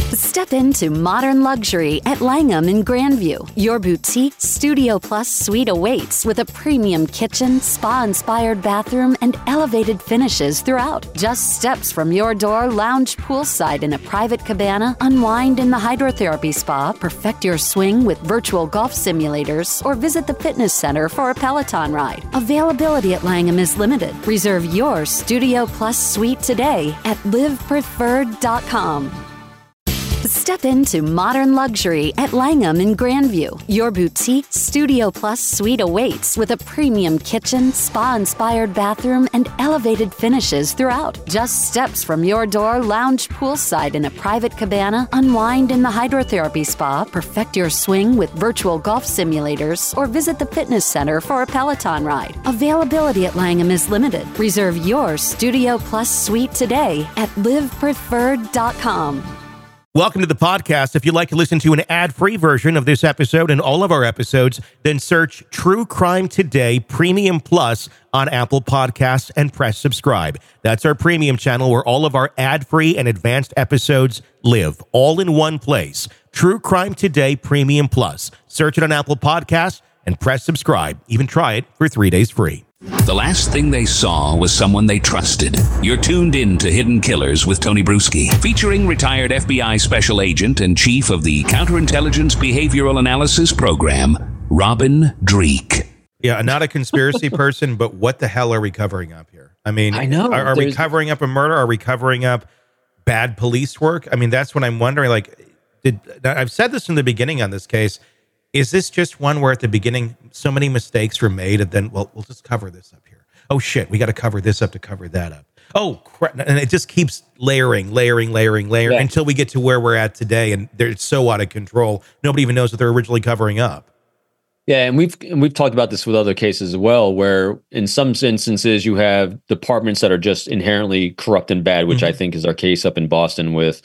Step into modern luxury at Langham in Grandview. Your boutique Studio Plus suite awaits with a premium kitchen, spa-inspired bathroom, and elevated finishes throughout. Just steps from your door, lounge poolside in a private cabana, unwind in the hydrotherapy spa, perfect your swing with virtual golf simulators, or visit the fitness center for a Peloton ride. Availability at Langham is limited. Reserve your Studio Plus suite today at livepreferred.com. Step into modern luxury at Langham in Grandview. Your boutique Studio Plus suite awaits with a premium kitchen, spa-inspired bathroom, and elevated finishes throughout. Just steps from your door, lounge poolside in a private cabana, unwind in the hydrotherapy spa, perfect your swing with virtual golf simulators, or visit the fitness center for a Peloton ride. Availability at Langham is limited. Reserve your Studio Plus suite today at livepreferred.com. Welcome to the podcast. If you'd like to listen to an ad-free version of this episode and all of our episodes, then search True Crime Today Premium Plus on Apple Podcasts and press subscribe. That's our premium channel where all of our ad-free and advanced episodes live, all in one place. True Crime Today Premium Plus. Search it on Apple Podcasts and press subscribe. Even try it for 3 days free. The last thing they saw was someone they trusted. You're tuned in to Hidden Killers with Tony Bruschi, featuring retired FBI Special Agent and Chief of the Counterintelligence Behavioral Analysis Program, Robin Dreeke. Yeah, not a conspiracy person, but what the hell are we covering up here? I mean, I know. Are we covering up a murder? Are we covering up bad police work? I mean, that's what I'm wondering. Like, I've said this in the beginning on this case. Is this just one where at the beginning so many mistakes were made and then, well, we'll just cover this up here. Oh, shit, we got to cover this up to cover that up. Oh, crap. And it just keeps layering until we get to where we're at today. And they're so out of control. Nobody even knows what they're originally covering up. Yeah, and we've talked about this with other cases as well, where in some instances you have departments that are just inherently corrupt and bad, which I think is our case up in Boston with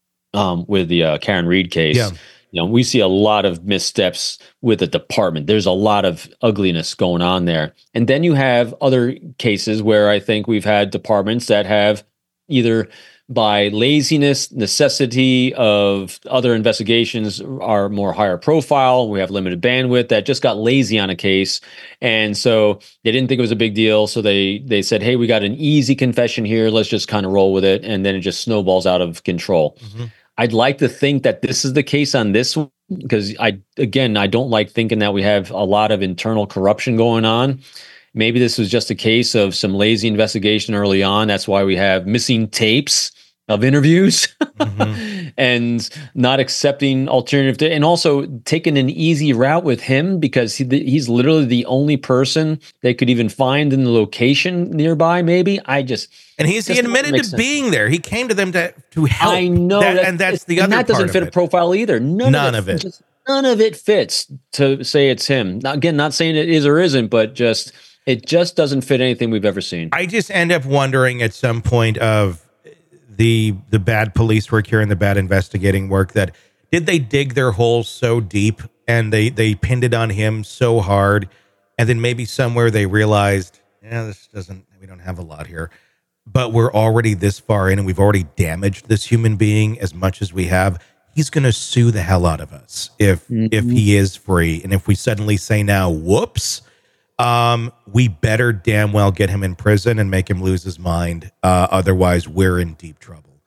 the Karen Reed case. Yeah. You know, we see a lot of missteps with the department. There's a lot of ugliness going on there. And then you have other cases where I think we've had departments that have either by laziness, necessity of other investigations are more higher profile. We have limited bandwidth that just got lazy on a case. And so they didn't think it was a big deal. So they said, hey, we got an easy confession here. Let's just kind of roll with it. And then it just snowballs out of control. Mm-hmm. I'd like to think that this is the case on this one, because I don't like thinking that we have a lot of internal corruption going on. Maybe this was just a case of some lazy investigation early on. That's why we have missing tapes of interviews and not accepting alternative, and also taking an easy route with him because he's literally the only person they could even find in the location nearby. Maybe and he admitted to being there. He came to them to help. I know, that's the other part. And that doesn't fit a profile either. None of it. None of it fits to say it's him. Now, again, not saying it is or isn't, but it just doesn't fit anything we've ever seen. I just end up wondering at some point of the bad police work here and the bad investigating work, that did they dig their holes so deep and they pinned it on him so hard, and then maybe somewhere they realized, we don't have a lot here, but we're already this far in and we've already damaged this human being as much as we have. He's going to sue the hell out of us if he is free. And if we suddenly say now, whoops, we better damn well get him in prison and make him lose his mind. Otherwise, we're in deep trouble.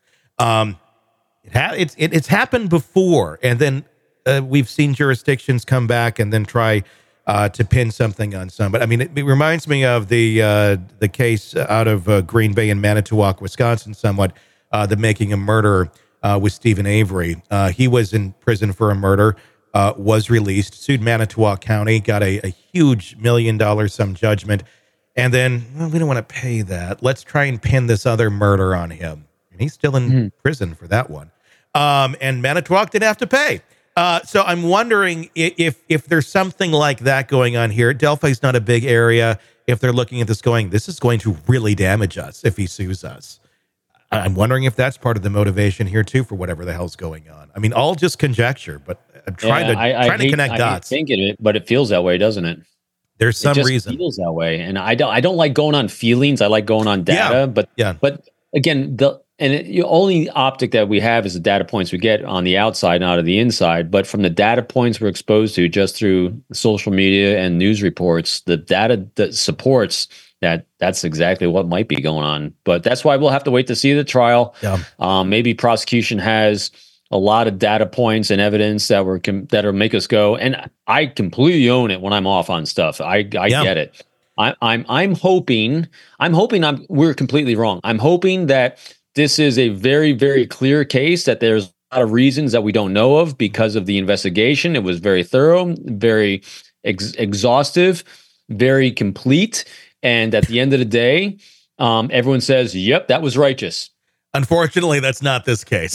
It's happened before, and then we've seen jurisdictions come back and then try to pin something on some. But I mean, it reminds me of the case out of Green Bay and Manitowoc, Wisconsin, somewhat, the making a murderer with Stephen Avery. He was in prison for a murder. Was released, sued Manitowoc County, got a huge $1 million sum judgment, and then, well, we don't want to pay that. Let's try and pin this other murder on him. And he's still in prison for that one. And Manitowoc didn't have to pay. So I'm wondering if there's something like that going on here. Delphi's not a big area. If they're looking at this going, this is going to really damage us if he sues us. I'm wondering if that's part of the motivation here too for whatever the hell's going on. I mean, all just conjecture, but I'm trying to connect dots. I think it, but it feels that way, doesn't it? There's some reason. It feels that way, and I don't like going on feelings. I like going on data. But again, And the only optic that we have is the data points we get on the outside, not on the inside. But from the data points we're exposed to just through social media and news reports, the data that supports that's exactly what might be going on. But that's why we'll have to wait to see the trial. Yeah. Maybe prosecution has a lot of data points and evidence that'll make us go. And I completely own it when I'm off on stuff. I get it. I'm hoping we're completely wrong. I'm hoping that this is a very, very clear case, that there's a lot of reasons that we don't know of because of the investigation. It was very thorough, very exhaustive, very complete. And at the end of the day, everyone says, yep, that was righteous. Unfortunately, that's not this case.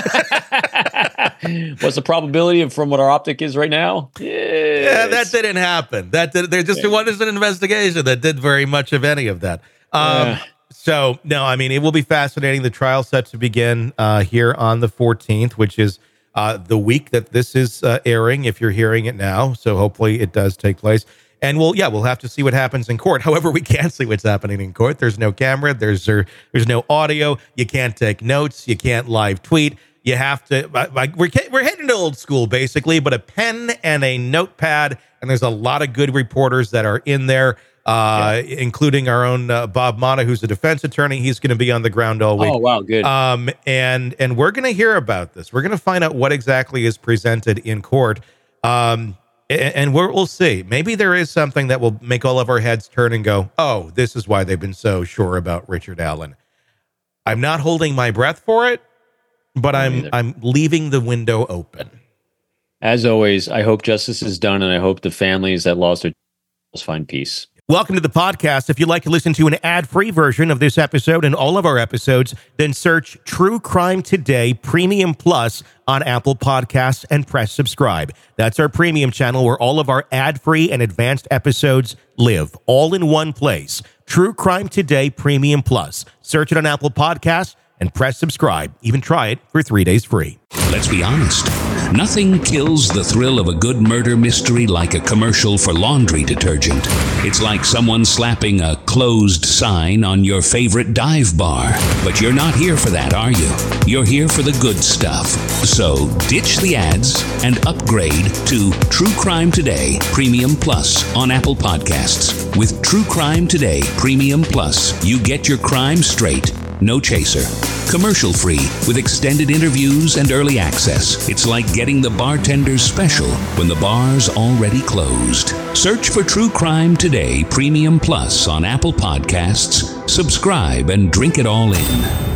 What's the probability from what our optic is right now? Yeah, that didn't happen. There just wasn't an investigation that did very much of any of that. So, no, I mean, it will be fascinating. The trial set to begin here on the 14th, which is the week that this is airing, if you're hearing it now. So hopefully it does take place. And we'll have to see what happens in court. However, we can't see what's happening in court. There's no camera. There's no audio. You can't take notes. You can't live tweet. You have to, we're heading to old school, basically, but a pen and a notepad. And there's a lot of good reporters that are in there. Including our own Bob Motta, who's a defense attorney. He's going to be on the ground all week. Oh, wow, good. And we're going to hear about this. We're going to find out what exactly is presented in court. And we'll see. Maybe there is something that will make all of our heads turn and go, oh, this is why they've been so sure about Richard Allen. I'm not holding my breath for it, but I'm leaving the window open. As always, I hope justice is done, and I hope the families that lost their children find peace. Welcome to the podcast. If you'd like to listen to an ad-free version of this episode and all of our episodes, then search True Crime Today Premium Plus on Apple Podcasts and press subscribe. That's our premium channel where all of our ad-free and advanced episodes live, all in one place. True Crime Today Premium Plus. Search it on Apple Podcasts and press subscribe. Even try it for 3 days free. Let's be honest. Nothing kills the thrill of a good murder mystery like a commercial for laundry detergent. It's like someone slapping a closed sign on your favorite dive bar. But you're not here for that, are you? You're here for the good stuff. So ditch the ads and upgrade to True Crime Today Premium Plus on Apple Podcasts. With True Crime Today Premium Plus, you get your crime straight. No chaser. Commercial free with extended interviews and early access. It's like getting the bartender's special when the bar's already closed. Search for True Crime Today Premium Plus on Apple Podcasts. Subscribe and drink it all in.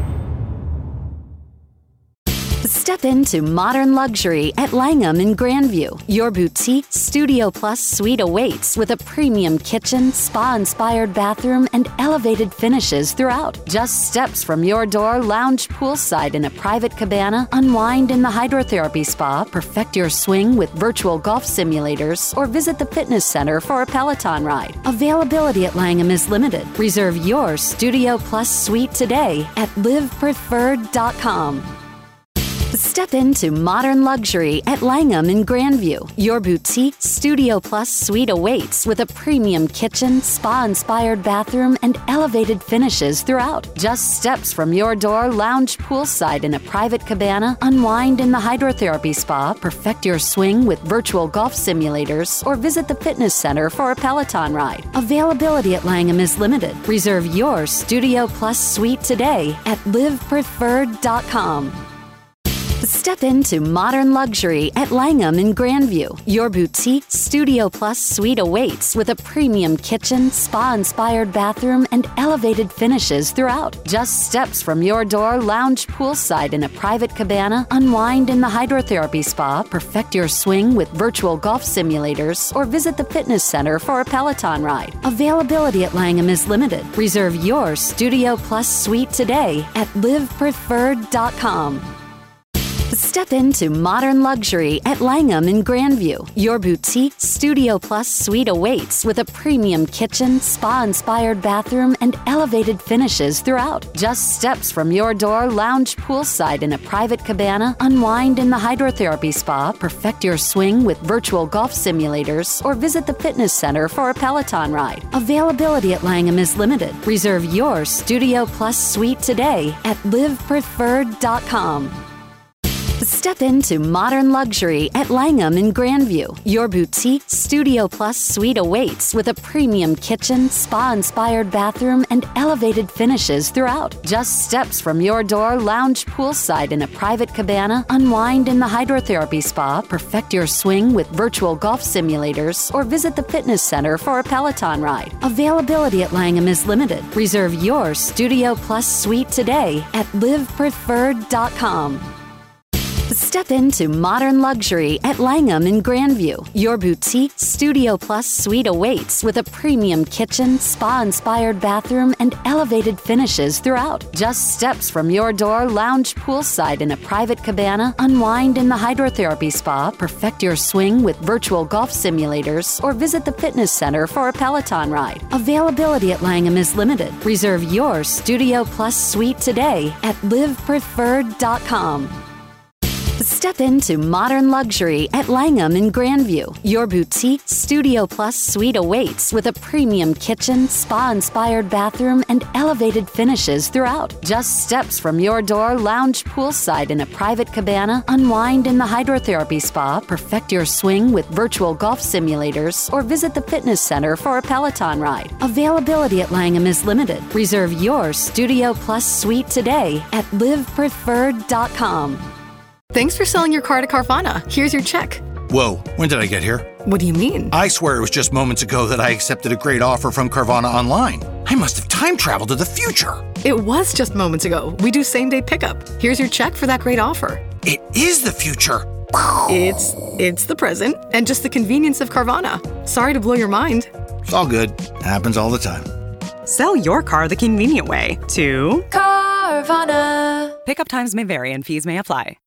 Step into modern luxury at Langham in Grandview. Your boutique Studio Plus suite awaits with a premium kitchen, spa-inspired bathroom, and elevated finishes throughout. Just steps from your door, lounge poolside in a private cabana, unwind in the hydrotherapy spa, perfect your swing with virtual golf simulators, or visit the fitness center for a Peloton ride. Availability at Langham is limited. Reserve your Studio Plus suite today at livepreferred.com. Step into modern luxury at Langham in Grandview. Your boutique Studio Plus suite awaits with a premium kitchen, spa-inspired bathroom, and elevated finishes throughout. Just steps from your door, lounge poolside in a private cabana, unwind in the hydrotherapy spa, perfect your swing with virtual golf simulators, or visit the fitness center for a Peloton ride. Availability at Langham is limited. Reserve your Studio Plus suite today at livepreferred.com. Step into modern luxury at Langham in Grandview. Your boutique Studio Plus suite awaits with a premium kitchen, spa-inspired bathroom, and elevated finishes throughout. Just steps from your door, lounge poolside in a private cabana, unwind in the hydrotherapy spa, perfect your swing with virtual golf simulators, or visit the fitness center for a Peloton ride. Availability at Langham is limited. Reserve your Studio Plus suite today at livepreferred.com. Step into modern luxury at Langham in Grandview. Your boutique Studio Plus suite awaits with a premium kitchen, spa-inspired bathroom, and elevated finishes throughout. Just steps from your door, lounge poolside in a private cabana, unwind in the hydrotherapy spa, perfect your swing with virtual golf simulators, or visit the fitness center for a Peloton ride. Availability at Langham is limited. Reserve your Studio Plus suite today at livepreferred.com. Step into modern luxury at Langham in Grandview. Your boutique Studio Plus suite awaits with a premium kitchen, spa-inspired bathroom, and elevated finishes throughout. Just steps from your door, lounge poolside in a private cabana, unwind in the hydrotherapy spa, perfect your swing with virtual golf simulators, or visit the fitness center for a Peloton ride. Availability at Langham is limited. Reserve your Studio Plus suite today at livepreferred.com. Step into modern luxury at Langham in Grandview. Your boutique Studio Plus suite awaits with a premium kitchen, spa-inspired bathroom, and elevated finishes throughout. Just steps from your door, lounge poolside in a private cabana, unwind in the hydrotherapy spa, perfect your swing with virtual golf simulators, or visit the fitness center for a Peloton ride. Availability at Langham is limited. Reserve your Studio Plus suite today at livepreferred.com. Step into modern luxury at Langham in Grandview. Your boutique Studio Plus suite awaits with a premium kitchen, spa-inspired bathroom, and elevated finishes throughout. Just steps from your door, lounge poolside in a private cabana, unwind in the hydrotherapy spa, perfect your swing with virtual golf simulators, or visit the fitness center for a Peloton ride. Availability at Langham is limited. Reserve your Studio Plus suite today at livepreferred.com. Thanks for selling your car to Carvana. Here's your check. Whoa, when did I get here? What do you mean? I swear it was just moments ago that I accepted a great offer from Carvana online. I must have time traveled to the future. It was just moments ago. We do same-day pickup. Here's your check for that great offer. It is the future. It's the present and just the convenience of Carvana. Sorry to blow your mind. It's all good. Happens all the time. Sell your car the convenient way to Carvana. Pickup times may vary and fees may apply.